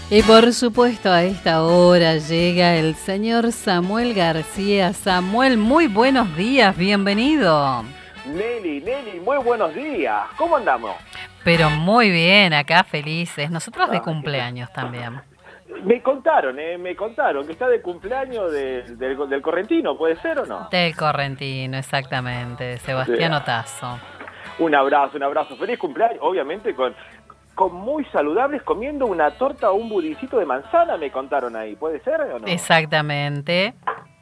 Y por supuesto a esta hora llega el señor Samuel García. Samuel, muy buenos días, bienvenido. Nelly, muy buenos días. ¿Cómo andamos? Pero muy bien, acá felices. Nosotros de cumpleaños también. Me contaron que está de cumpleaños del Correntino, ¿puede ser o no? Del Correntino, exactamente, de Sebastián Otazo. Un abrazo. Feliz cumpleaños, obviamente con muy saludables, comiendo una torta o un budicito de manzana, me contaron ahí. ¿Puede ser o no? Exactamente.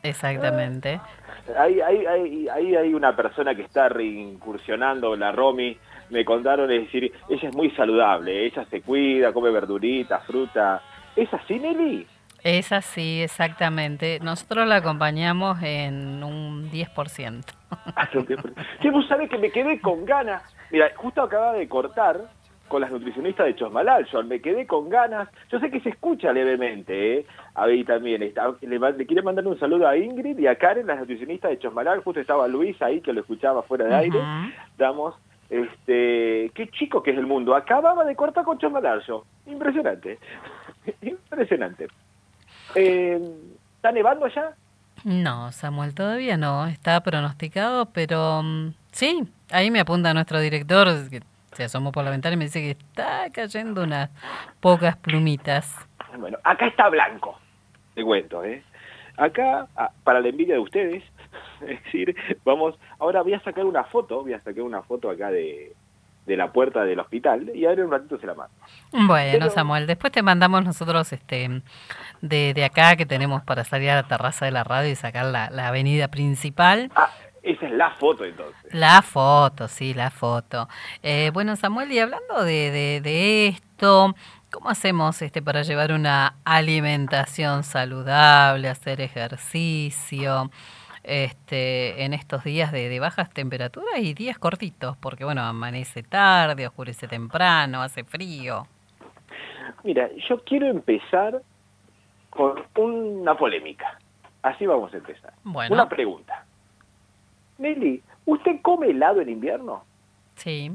Ahí hay una persona que está reincursionando, la Romy, me contaron, es decir, ella es muy saludable, ella se cuida, come verduritas, fruta. ¿Es así, Nelly? Es así, exactamente. Nosotros la acompañamos en un 10%. Sí, vos sabés que me quedé con ganas. Mira, justo acababa de cortar con las nutricionistas de Chosmalal, me quedé con ganas. Yo sé que se escucha levemente, ahí también está. Le quiero mandar un saludo a Ingrid y a Karen, las nutricionistas de Chosmalal. Justo estaba Luis ahí, que lo escuchaba fuera de aire. Damos, qué chico que es el mundo. Acababa de cortar con Chosmalal yo. Impresionante. Impresionante. ¿Está nevando allá? No, Samuel, todavía no. Está pronosticado, pero sí, ahí me apunta nuestro director, que se asomó por la ventana y me dice que está cayendo unas pocas plumitas. Bueno, acá está blanco, te cuento, Acá, para la envidia de ustedes, es decir, ahora voy a sacar una foto acá de la puerta del hospital y ahora en un ratito se la mando. Bueno, Samuel, después te mandamos nosotros de acá que tenemos para salir a la terraza de la radio y sacar la avenida principal. Esa es la foto entonces. La foto, sí, la foto. Bueno, Samuel, y hablando de esto, ¿cómo hacemos para llevar una alimentación saludable, hacer ejercicio en estos días de bajas temperaturas y días cortitos? Porque, bueno, amanece tarde, oscurece temprano, hace frío. Mira, yo quiero empezar con una polémica. Así vamos a empezar. Bueno. Una pregunta. Nelly, ¿usted come helado en invierno? Sí.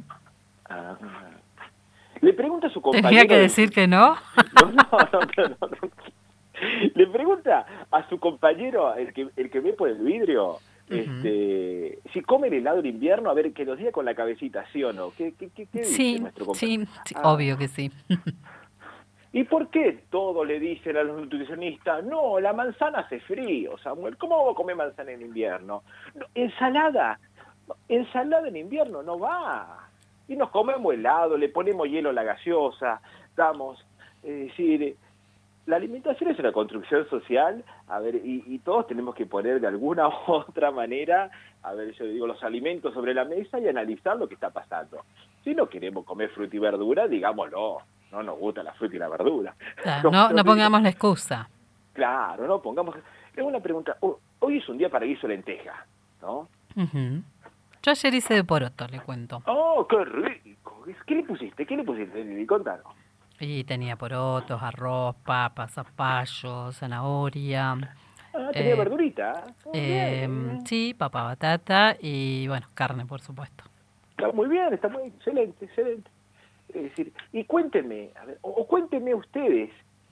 Le pregunta a su compañero... ¿Tenía que decir que no? No. Le pregunta a su compañero, el que ve por el vidrio, si come el helado en invierno, a ver, que nos diga con la cabecita, ¿sí o no? ¿Qué dice nuestro compañero? Sí, obvio que sí. ¿Y por qué todos le dicen a los nutricionistas, no, la manzana hace frío, Samuel, ¿cómo vamos a comer manzana en invierno? No, ensalada en invierno no va. Y nos comemos helado, le ponemos hielo a la gaseosa, es decir, la alimentación es una construcción social, a ver, y todos tenemos que poner de alguna u otra manera, a ver, yo digo, los alimentos sobre la mesa y analizar lo que está pasando. Si no queremos comer fruta y verdura, digámoslo. No nos gusta la fruta y la verdura. Claro, no pongamos la excusa. Claro, no pongamos... Es una pregunta. Hoy es un día para guiso de lenteja, ¿no? Yo ayer hice de poroto, le cuento. ¡Oh, qué rico! ¿Qué le pusiste? Contanos. Y tenía porotos, arroz, papas, zapallo, zanahoria. Tenía verdurita. Sí, papa, batata y, bueno, carne, por supuesto. Está muy bien, está muy excelente. Es decir, y cuéntenme, a ver, o cuéntenme ustedes,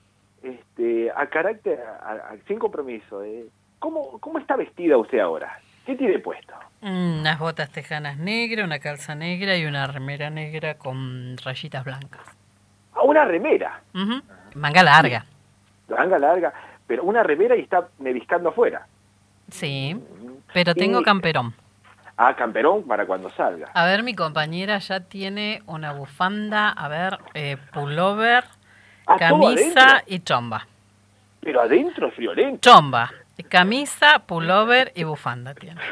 sin compromiso, ¿cómo está vestida usted ahora? ¿Qué tiene puesto? Unas botas tejanas negras, una calza negra y una remera negra con rayitas blancas. Una remera. Manga larga. Manga larga, pero una remera y está neviscando afuera. Sí, pero tengo camperón. Camperón para cuando salga. A ver, mi compañera ya tiene una bufanda, pullover, camisa y chomba. Pero adentro es friolento. Chomba, camisa, pullover y bufanda tiene.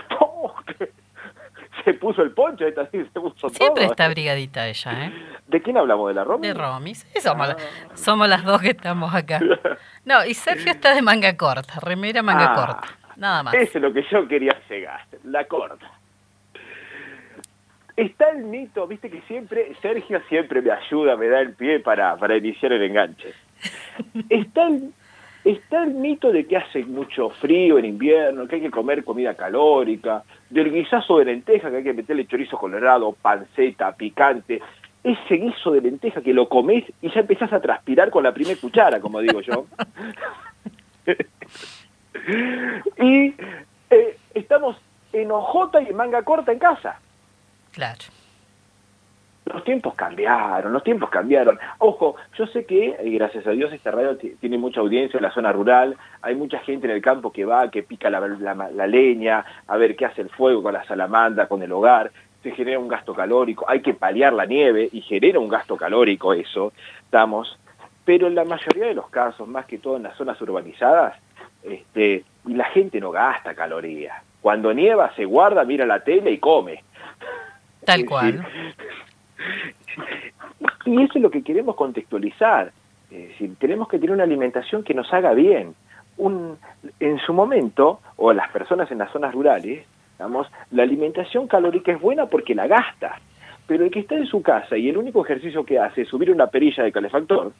Se puso el poncho, se puso todo. Siempre está abrigadita ella, ¿De quién hablamos? ¿De la Romy? De Romy, sí, somos las dos que estamos acá. No, y Sergio está de manga corta, remera manga corta, nada más. Eso es lo que yo quería llegar, la corta. Está el mito, viste que Sergio siempre me ayuda, me da el pie para iniciar el enganche. Está el mito de que hace mucho frío en invierno, que hay que comer comida calórica, del guisazo de lenteja, que hay que meterle chorizo colorado, panceta, picante. ese guiso de lenteja que lo comés y ya empezás a transpirar con la primera cuchara, como digo yo. Y estamos en hojota y en manga corta en casa. Claro. Los tiempos cambiaron. Ojo, yo sé que, gracias a Dios, esta radio tiene mucha audiencia en la zona rural, hay mucha gente en el campo que va, que pica la leña, a ver qué hace el fuego con la salamandra, con el hogar, se genera un gasto calórico, hay que paliar la nieve y genera un gasto calórico eso, pero en la mayoría de los casos, más que todo en las zonas urbanizadas, la gente no gasta calorías. Cuando nieva se guarda, mira la tele y come. Tal cual. Y eso es lo que queremos contextualizar. Es decir, tenemos que tener una alimentación que nos haga bien. En su momento, o las personas en las zonas rurales, la alimentación calórica es buena porque la gasta. Pero el que está en su casa y el único ejercicio que hace es subir una perilla de calefactor,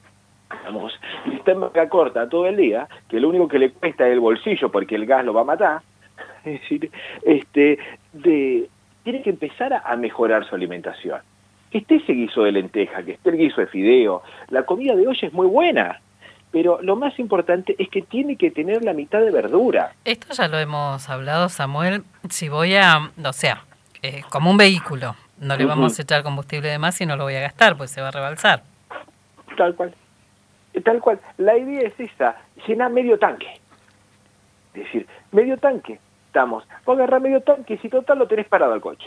y está en manga corta todo el día, que lo único que le cuesta es el bolsillo porque el gas lo va a matar, es decir, tiene que empezar a mejorar su alimentación. Que esté ese guiso de lenteja, que esté el guiso de fideo, la comida de hoy es muy buena, pero lo más importante es que tiene que tener la mitad de verdura. Esto ya lo hemos hablado, Samuel. Si voy como un vehículo, no le vamos a echar combustible de más y no lo voy a gastar, pues se va a rebalsar. Tal cual. La idea es esa, llenar medio tanque. Es decir, medio tanque. Vos agarrás medio tanque y si total lo tenés parado al coche.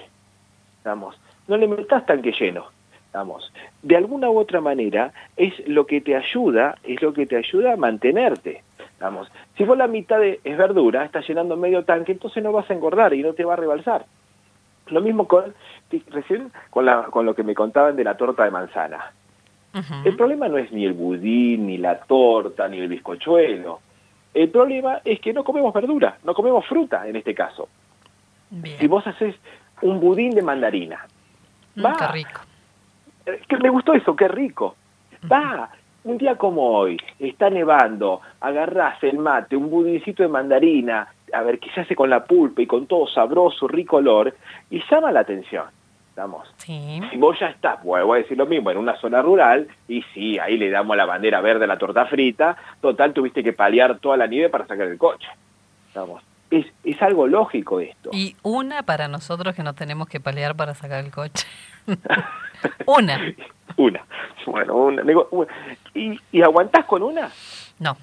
No le metas tanque lleno. De alguna u otra manera es lo que te ayuda a mantenerte. Si vos la mitad es verdura, estás llenando medio tanque, entonces no vas a engordar y no te va a rebalsar. Lo mismo con lo que me contaban de la torta de manzana. Uh-huh. El problema no es ni el budín, ni la torta, ni el bizcochuelo. El problema es que no comemos verdura, no comemos fruta en este caso. Bien. Si vos haces un budín de mandarina, qué rico. Me gustó eso, qué rico. Un día como hoy, está nevando, agarrás el mate, un budincito de mandarina, a ver qué se hace con la pulpa y con todo sabroso, rico olor, y llama la atención. Sí. Si vos ya estás, voy a decir lo mismo, en una zona rural, y sí, ahí le damos la bandera verde a la torta frita, total tuviste que paliar toda la nieve para sacar el coche. Es algo lógico esto. Y una para nosotros que no tenemos que paliar para sacar el coche. Una. Bueno, una. ¿Y aguantás con una? No.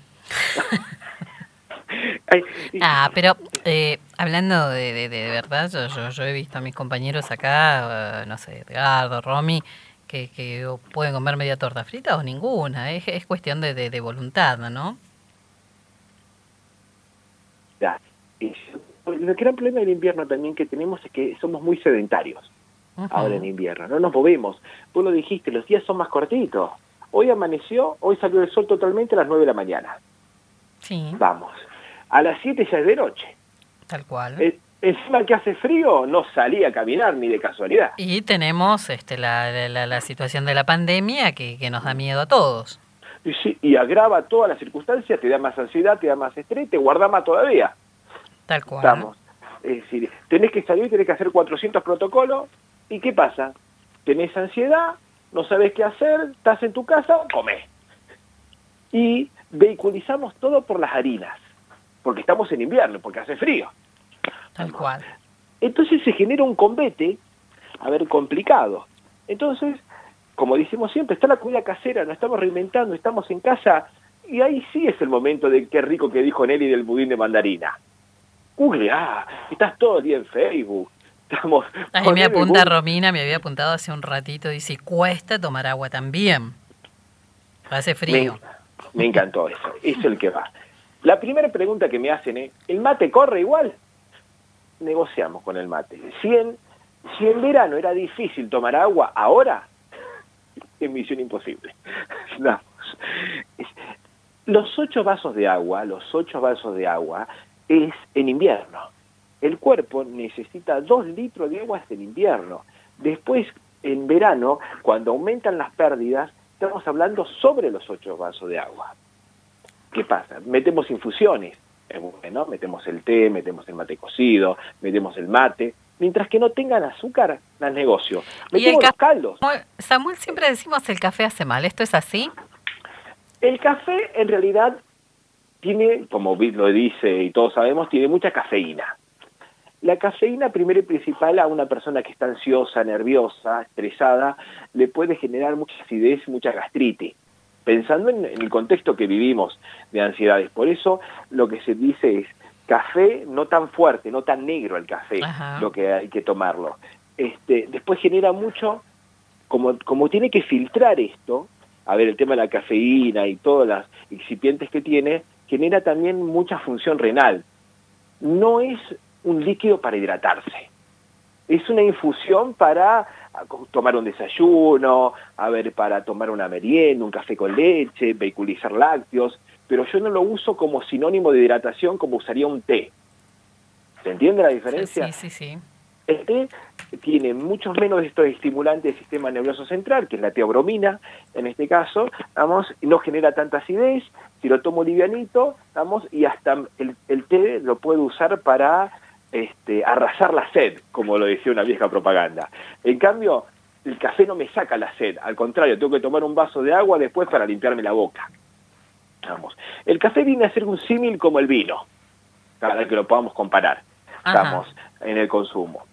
Pero hablando de verdad, yo he visto a mis compañeros acá, no sé, Edgardo, Romy, que pueden comer media torta frita o ninguna. Es cuestión de voluntad, ¿no? Ya. El gran problema del invierno también que tenemos es que somos muy sedentarios. Uh-huh. Ahora en invierno, no nos movemos. Vos lo dijiste, los días son más cortitos. Hoy salió el sol totalmente a las 9 de la mañana. Sí. A las 7 ya es de noche. Tal cual. Encima que hace frío, no salí a caminar ni de casualidad. Y tenemos la situación de la pandemia que nos da miedo a todos. Y agrava todas las circunstancias, te da más ansiedad, te da más estrés, te guarda más todavía. Tal cual. Es decir, tenés que salir, tenés que hacer 400 protocolos, ¿y qué pasa? Tenés ansiedad, no sabés qué hacer, estás en tu casa, comés. Y vehiculizamos todo por las harinas, porque estamos en invierno, porque hace frío. Tal cual. Entonces se genera un combate, complicado. Entonces, como decimos siempre, está la comida casera, nos estamos reinventando, estamos en casa, y ahí sí es el momento de qué rico que dijo Nelly del budín de mandarina. Estás todo el día en Facebook. Ahí me apunta Romina, me había apuntado hace un ratito, dice, cuesta tomar agua también. Hace frío. Me encantó eso es el que va. La primera pregunta que me hacen es, ¿el mate corre igual? Negociamos con el mate. Si en verano era difícil tomar agua, ahora es misión imposible. Los 8 vasos de agua es en invierno. El cuerpo necesita 2 litros de agua en invierno. Después, en verano, cuando aumentan las pérdidas, estamos hablando sobre los 8 vasos de agua. ¿Qué pasa? Metemos infusiones. Metemos el té, metemos el mate cocido, metemos el mate. Mientras que no tengan azúcar, las negocio. Y el Metemos los caldos. Samuel, siempre decimos el café hace mal. ¿Esto es así? El café, en realidad, tiene, como lo dice y todos sabemos, tiene mucha cafeína. La cafeína, primero y principal, a una persona que está ansiosa, nerviosa, estresada, le puede generar mucha acidez, mucha gastritis, pensando en el contexto que vivimos de ansiedades. Por eso lo que se dice es café no tan fuerte, no tan negro el café, Ajá. lo que hay que tomarlo. Después genera mucho, como tiene que filtrar esto, a ver, el tema de la cafeína y todas las excipientes que tiene, genera también mucha función renal. No es un líquido para hidratarse. Es una infusión para tomar un desayuno, para tomar una merienda, un café con leche, vehiculizar lácteos, pero yo no lo uso como sinónimo de hidratación como usaría un té. ¿Se entiende la diferencia? Sí. El té tiene muchos menos de estos estimulantes del sistema nervioso central, que es la teobromina, en este caso, no genera tanta acidez, si lo tomo livianito, y hasta el té lo puedo usar para arrasar la sed, como lo decía una vieja propaganda. En cambio, el café no me saca la sed, al contrario, tengo que tomar un vaso de agua después para limpiarme la boca. El café viene a ser un símil como el vino, para que lo podamos comparar, en el consumo.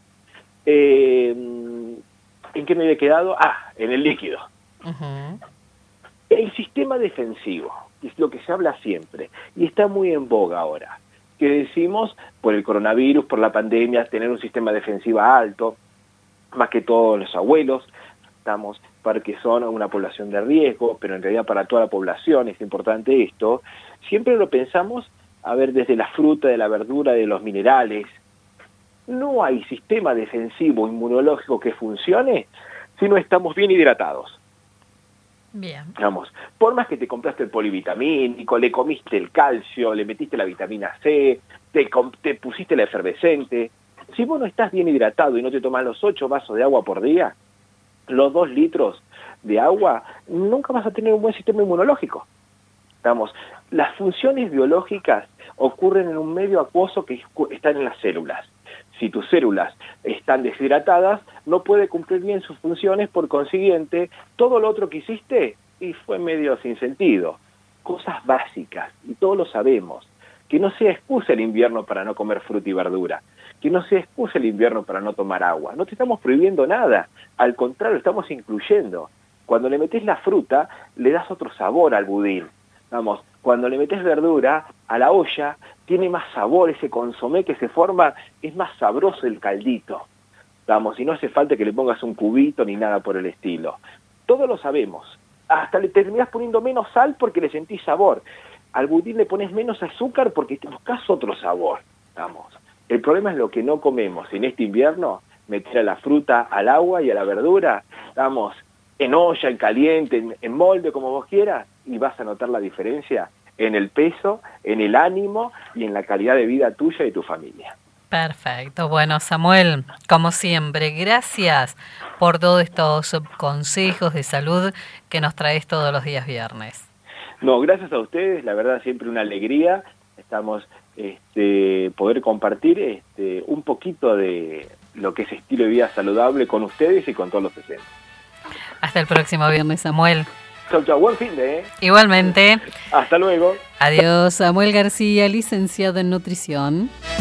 ¿En qué me había quedado? En el líquido. Uh-huh. El sistema defensivo, que es lo que se habla siempre, y está muy en boga ahora, que decimos, por el coronavirus, por la pandemia, tener un sistema defensivo alto, más que todos los abuelos, porque son una población de riesgo, pero en realidad para toda la población es importante esto. Siempre lo pensamos, desde la fruta, de la verdura, de los minerales. No hay sistema defensivo inmunológico que funcione si no estamos bien hidratados. Bien. Por más que te compraste el polivitamínico, le comiste el calcio, le metiste la vitamina C, te pusiste la efervescente, si vos no estás bien hidratado y no te tomas los 8 vasos de agua por día, los 2 litros de agua, nunca vas a tener un buen sistema inmunológico. Las funciones biológicas ocurren en un medio acuoso que está en las células. Si tus células están deshidratadas, no puede cumplir bien sus funciones, por consiguiente, todo lo otro que hiciste y fue medio sin sentido. Cosas básicas, y todos lo sabemos. Que no sea excusa el invierno para no comer fruta y verdura. Que no sea excusa el invierno para no tomar agua. No te estamos prohibiendo nada. Al contrario, estamos incluyendo. Cuando le metes la fruta, le das otro sabor al budín. Cuando le metes verdura a la olla, tiene más sabor, ese consomé que se forma, es más sabroso el caldito. Y no hace falta que le pongas un cubito ni nada por el estilo. Todos lo sabemos. Hasta le terminás poniendo menos sal porque le sentís sabor. Al budín le pones menos azúcar porque te buscas otro sabor. El problema es lo que no comemos en este invierno, meter a la fruta, al agua y a la verdura, en olla, en caliente, en molde, como vos quieras, y vas a notar la diferencia en el peso, en el ánimo y en la calidad de vida tuya y tu familia. Perfecto. Bueno, Samuel, como siempre, gracias por todos estos consejos de salud que nos traes todos los días viernes. No, gracias a ustedes, la verdad siempre una alegría. Estamos poder compartir un poquito de lo que es estilo de vida saludable con ustedes y con todos los presentes. Hasta el próximo viernes, Samuel. Chau, buen fin de. Igualmente. Hasta luego. Adiós, Samuel García, licenciado en nutrición.